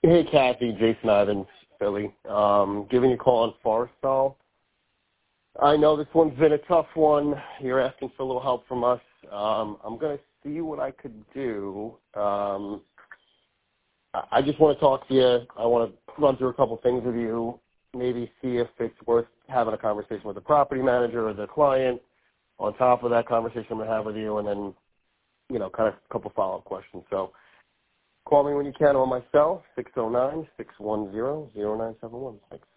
Hey, Kathy, Jason Ivins, Philly. Giving you a call on Forrestal. I know this one's been a tough one. You're asking for a little help from us. I'm going to see what I could do. I just want to talk to you. I want to run through a couple things with you, maybe see if it's worth having a conversation with the property manager or the client on top of that conversation I'm going to have with you, and then, kind of a couple follow-up questions. So call me when you can on my cell, 609-610-0971. Thanks.